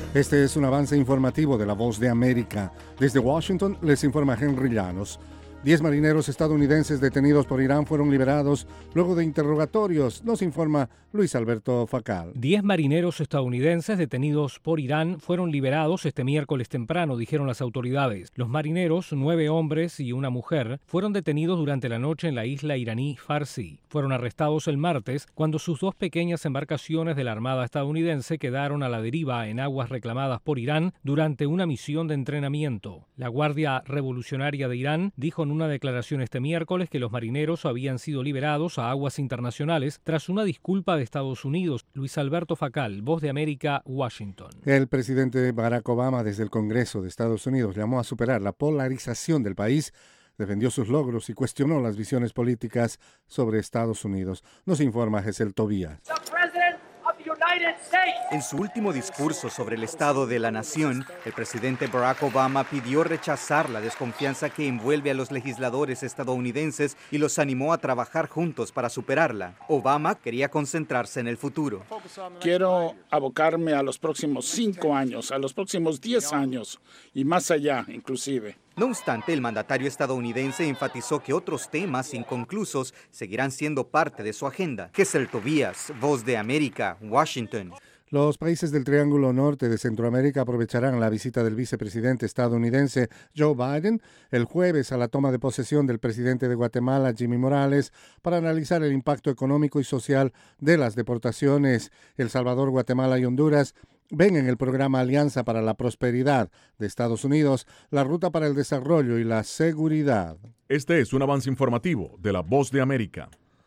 Este es un avance informativo de La Voz de América. Desde Washington les informa Henry Llanos. 10 marineros estadounidenses detenidos por Irán fueron liberados luego de interrogatorios, nos informa Luis Alberto Facal. 10 marineros estadounidenses detenidos por Irán fueron liberados este miércoles temprano, dijeron las autoridades. Los marineros, 9 hombres y una mujer, fueron detenidos durante la noche en la isla iraní Farsi. Fueron arrestados el martes cuando sus 2 pequeñas embarcaciones de la Armada estadounidense quedaron a la deriva en aguas reclamadas por Irán durante una misión de entrenamiento. La Guardia Revolucionaria de Irán dijo en una declaración este miércoles que los marineros habían sido liberados a aguas internacionales tras una disculpa de Estados Unidos. Luis Alberto Facal, Voz de América, Washington. El presidente Barack Obama desde el Congreso de Estados Unidos llamó a superar la polarización del país, defendió sus logros y cuestionó las visiones políticas sobre Estados Unidos. Nos informa Gesel Tobías. En su último discurso sobre el estado de la nación, el presidente Barack Obama pidió rechazar la desconfianza que envuelve a los legisladores estadounidenses y los animó a trabajar juntos para superarla. Obama quería concentrarse en el futuro. Quiero abocarme a los próximos 5 años, a los próximos 10 años y más allá, inclusive. No obstante, el mandatario estadounidense enfatizó que otros temas inconclusos seguirán siendo parte de su agenda. Gesel Tobías, Voz de América, Washington. Los países del Triángulo Norte de Centroamérica aprovecharán la visita del vicepresidente estadounidense Joe Biden el jueves a la toma de posesión del presidente de Guatemala, Jimmy Morales, para analizar el impacto económico y social de las deportaciones. El Salvador, Guatemala y Honduras ven en el programa Alianza para la Prosperidad de Estados Unidos la ruta para el desarrollo y la seguridad. Este es un avance informativo de La Voz de América.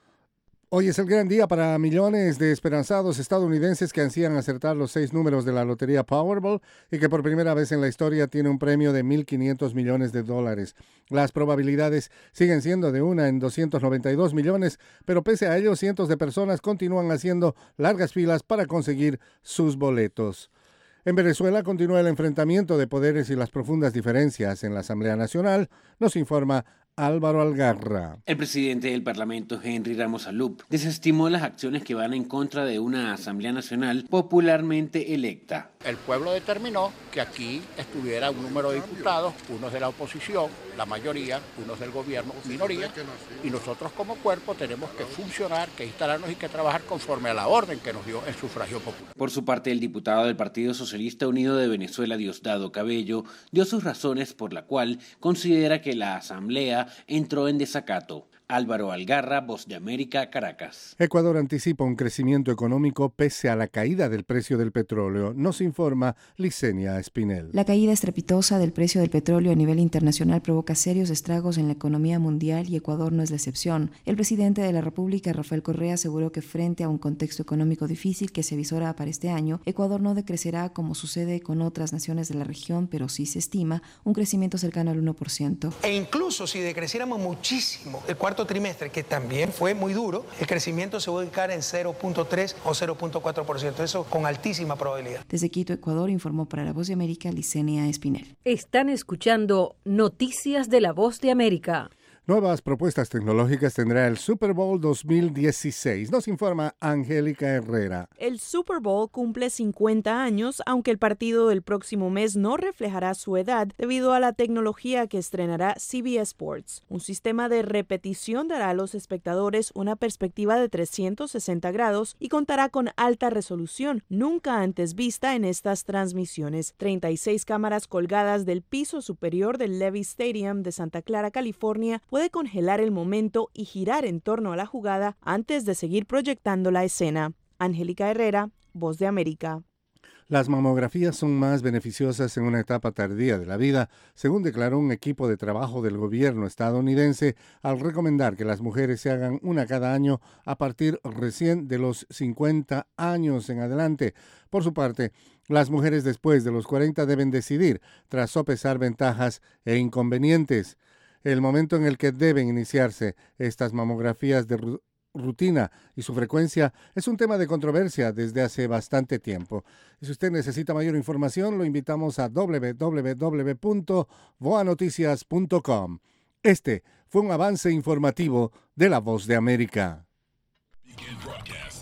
Hoy es el gran día para millones de esperanzados estadounidenses que ansían acertar los 6 números de la lotería Powerball y que por primera vez en la historia tiene un premio de $1.500 millones. Las probabilidades siguen siendo de 1 en 292 millones, pero pese a ello, cientos de personas continúan haciendo largas filas para conseguir sus boletos. En Venezuela continúa el enfrentamiento de poderes y las profundas diferencias en la Asamblea Nacional, nos informa Álvaro Algarra. El presidente del Parlamento, Henry Ramos Alup, desestimó las acciones que van en contra de una Asamblea Nacional popularmente electa. El pueblo determinó que aquí estuviera un número de diputados, unos de la oposición, la mayoría, unos del gobierno, minoría, y nosotros como cuerpo tenemos que funcionar, que instalarnos y que trabajar conforme a la orden que nos dio el sufragio popular. Por su parte, el diputado del Partido Socialista Unido de Venezuela, Diosdado Cabello, dio sus razones por la cual considera que la Asamblea entró en desacato. Álvaro Algarra, Voz de América, Caracas. Ecuador anticipa un crecimiento económico pese a la caída del precio del petróleo. Nos informa Licenia Espinel. La caída estrepitosa del precio del petróleo a nivel internacional provoca serios estragos en la economía mundial y Ecuador no es la excepción. El presidente de la República, Rafael Correa, aseguró que frente a un contexto económico difícil que se avisora para este año, Ecuador no decrecerá como sucede con otras naciones de la región, pero sí se estima un crecimiento cercano al 1%. E incluso si decreciéramos muchísimo el cuarto trimestre, que también fue muy duro, el crecimiento se va a ubicar en 0.3 o 0.4%, eso con altísima probabilidad. Desde Quito, Ecuador, informó para La Voz de América Licenia Espinel. Están escuchando Noticias de La Voz de América. Nuevas propuestas tecnológicas tendrá el Super Bowl 2016. Nos informa Angélica Herrera. El Super Bowl cumple 50 años, aunque el partido del próximo mes no reflejará su edad debido a la tecnología que estrenará CBS Sports. Un sistema de repetición dará a los espectadores una perspectiva de 360 grados y contará con alta resolución, nunca antes vista en estas transmisiones. 36 cámaras colgadas del piso superior del Levi's Stadium de Santa Clara, California, puede congelar el momento y girar en torno a la jugada antes de seguir proyectando la escena. Angélica Herrera, Voz de América. Las mamografías son más beneficiosas en una etapa tardía de la vida, según declaró un equipo de trabajo del gobierno estadounidense al recomendar que las mujeres se hagan una cada año a partir recién de los 50 años en adelante. Por su parte, las mujeres después de los 40 deben decidir tras sopesar ventajas e inconvenientes. El momento en el que deben iniciarse estas mamografías de rutina y su frecuencia es un tema de controversia desde hace bastante tiempo. Si usted necesita mayor información, lo invitamos a www.voanoticias.com. Este fue un avance informativo de La Voz de América.